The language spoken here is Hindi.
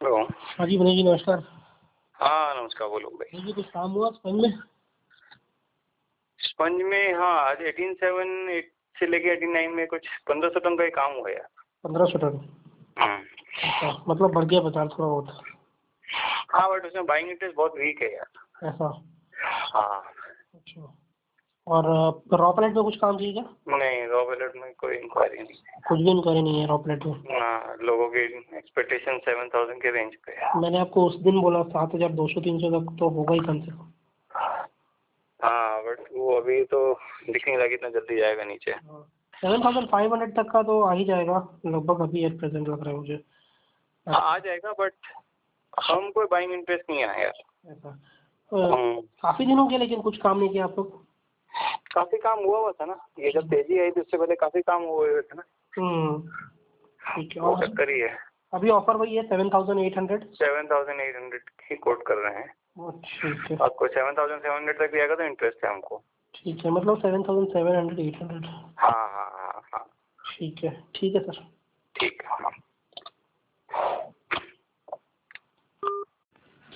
हेलो। हाँ जी विनय जी नमस्कार। हाँ नमस्कार, बोलो भाई। जी कुछ काम हुआ स्पंज में? स्पंज में हाँ, आज 18/7 से लेके 18/9 में कुछ 1500 टन का ही काम हुआ यार। 1500 टन? अच्छा, मतलब बढ़ गया बाजार थोड़ा बहुत। हाँ बट उसमें बाइंग इंटरेस्ट बहुत वीक है यार। ऐसा? हाँ। अच्छा, और रॉ प्लेट में कुछ काम चाहिए क्या? नहीं, रॉ पैलेट में कोई इंक्वायरी नहीं है। कुछ भी इंक्वायरी नहीं है रॉ प्लेट में? हाँ, लोगों की एक्सपेक्टेशन 7000 के रेंज पे है। मैंने आपको उस दिन बोला 7200-300 तक तो होगा ही कम से कम। हाँ बट वो अभी तो दिख नहीं लगा इतना जल्दी जाएगा नीचे। 7500 तक का तो आ ही जाएगा लगभग, अभी एट प्रेजेंट लग रहा है मुझे। हाँ आ जाएगा, बट हम कोई बाइंग इंटरेस्ट नहीं आया यार। ऐसा? काफी दिन हो गया लेकिन कुछ काम नहीं किया आप लोग? काफी काम हुआ था ना, ये जब तेजी आई थी उससे पहले काफी काम हुए थे ना। ठीक है। वो और चक्कर ही है। अभी ऑफर वही है 7800? 7800 ही कोट कर रहे हैं। ठीक है। आपको 7700 तक भी आएगा तो इंटरेस्ट है हमको। ठीक है, मतलब 7700 800। हाँ हाँ हाँ हाँ। ठीक है, ठीक है सर।